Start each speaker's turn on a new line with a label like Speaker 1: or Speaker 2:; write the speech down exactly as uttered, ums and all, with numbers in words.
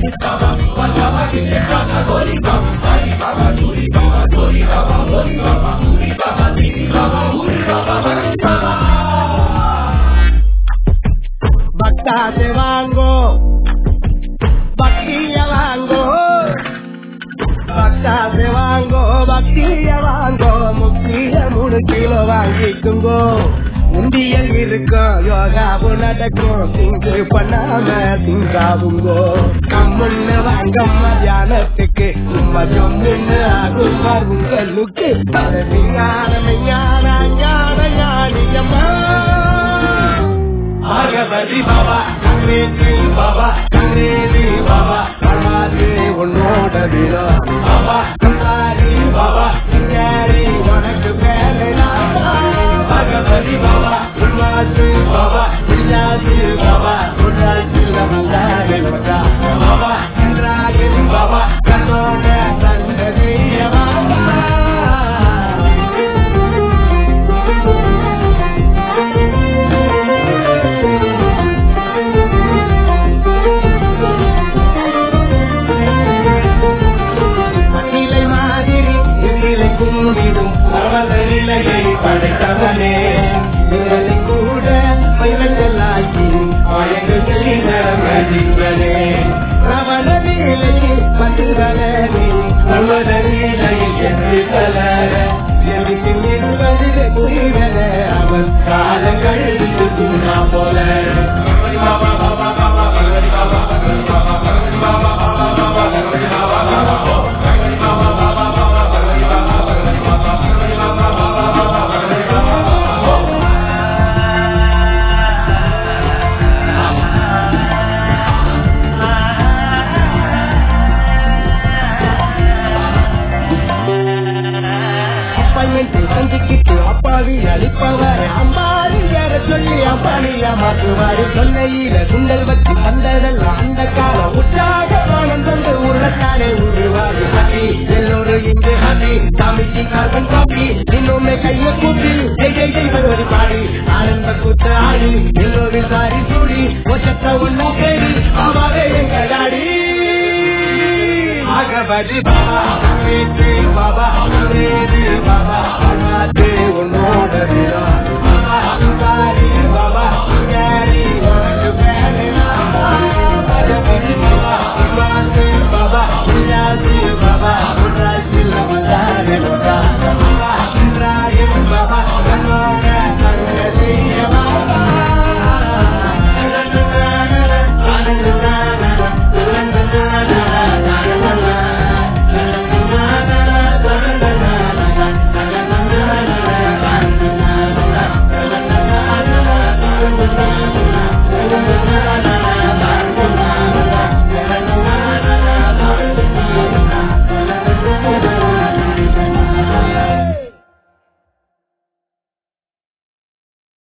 Speaker 1: भक्ता से वांगो भक्तिया वांगो भक्ता से वांगो भक्तिया वांगो मुक्तिया மூணு கிலோ வாங்கிக்குங்கோ உண்டியல் இருக்கும் யோகாவும் நடக்கும் திங்கு பண்ணாம திங்காவுங்கோ கம்முன்னு வாங்க மத்தியானத்துக்கு சும்மா ஜம்முன்னு ஆகும் உங்களுக்கு ஞான ஞான ஞான ஞானியம்மா भगवती बाबा कंग्रेजी बाबा कंग्रेजी बाबा कमाते उन्नोड दिलो बाबा कंगारी बाबा कंगारी वनक पहले भगवती बाबा उन्नासी बाबा उन्नासी बाबा उन्नासी लमंदारे बता बाबा कंद्रागी बाबा कनोने संगति बाबा நிலையை படைத்தவனே கூட மயிலங்களாக்கி ஆயங்கள் மதிப்பனே ரமண நிலையை பட்டுதலே உலக நிலையை எதிர்கல எதிர்த்து நிற்பதிலே புரிவல அவன் காலங்கள் துணா போல பாபா பாபா பாபா பகவதி பாபா பகவதி பாபா பகவதி பாபா பாபா பாபா பகவதி பாபா பாபா பகவதி பாபா பாபா பாபா பகவதி பாபா பகவதி பாபா பகவதி பாபா பாபா பாபா பகவதி பாபா அப்பாயின்மெண்ட் சந்திக்கிட்டு அப்பாவி அளிப்பவர் அம்பாரி யார சொல்லி அம்பானியா மாற்றுவாரு சொல்லையில சுண்டல் வச்சு வந்ததெல்லாம் அந்த காலம் உற்சாக பானம் தந்து உருளத்தானே உருவாரு ஹாப்பி எல்லோரும் இங்கு ஹாப்பி சாமிக்கு கார்பன் காப்பி இன்னொன்னு கைய கூப்பி ஜெய் ஜெய் ஜெய் பகவதி பாடி ஆனந்த கூத்து ஆடி எல்லோரும் சாரி சூடி ஒச்சத்த ஒன்னா தேடி அவாவே எங்க டாடி भगवती बाबा कंग्रेजी बाबा कंग्रेजी बाबा